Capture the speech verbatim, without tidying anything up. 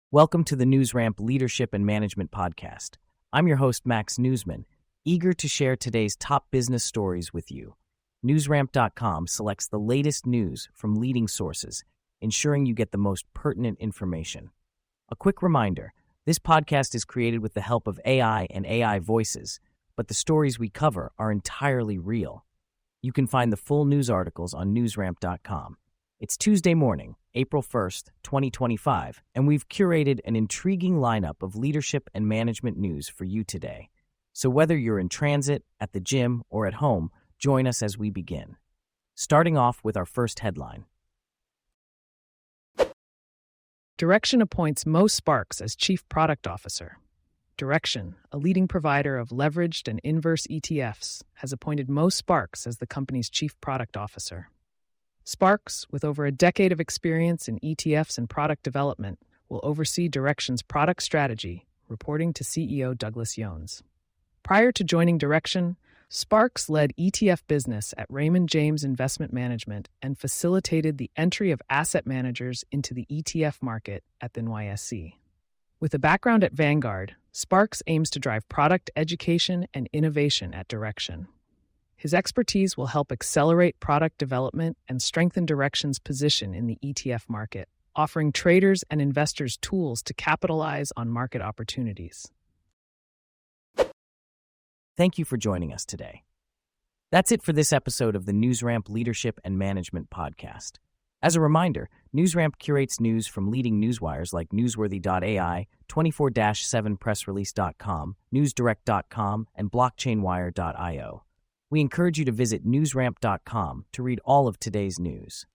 Welcome to the NewsRamp Leadership and Management Podcast. I'm your host, Max Newsman, eager to share today's top business stories with you. NewsRamp dot com selects the latest news from leading sources, ensuring you get the most pertinent information. A quick reminder, this podcast is created with the help of A I and A I voices, but the stories we cover are entirely real. You can find the full news articles on NewsRamp dot com. It's Tuesday morning, April first, twenty twenty-five, and we've curated an intriguing lineup of leadership and management news for you today. So whether you're in transit, at the gym, or at home, join us as we begin. Starting off with our first headline. Direxion appoints Mo Sparks as Chief Product Officer. Direxion, a leading provider of leveraged and inverse E T Fs, has appointed Mo Sparks as the company's Chief Product Officer. Sparks, with over a decade of experience in E T Fs and product development, will oversee Direxion's product strategy, reporting to C E O Douglas Yones. Prior to joining Direxion, Sparks led E T F business at Raymond James Investment Management and facilitated the entry of asset managers into the E T F market at the N Y S E. With a background at Vanguard, Sparks aims to drive product education and innovation at Direxion. His expertise will help accelerate product development and strengthen Direxion's position in the E T F market, offering traders and investors tools to capitalize on market opportunities. Thank you for joining us today. That's it for this episode of the NewsRamp Leadership and Management Podcast. As a reminder, NewsRamp curates news from leading newswires like Newsworthy dot A I, twenty-four seven press release dot com, Newsdirect dot com, and Blockchain Wire dot io. We encourage you to visit NewsRamp dot com to read all of today's news.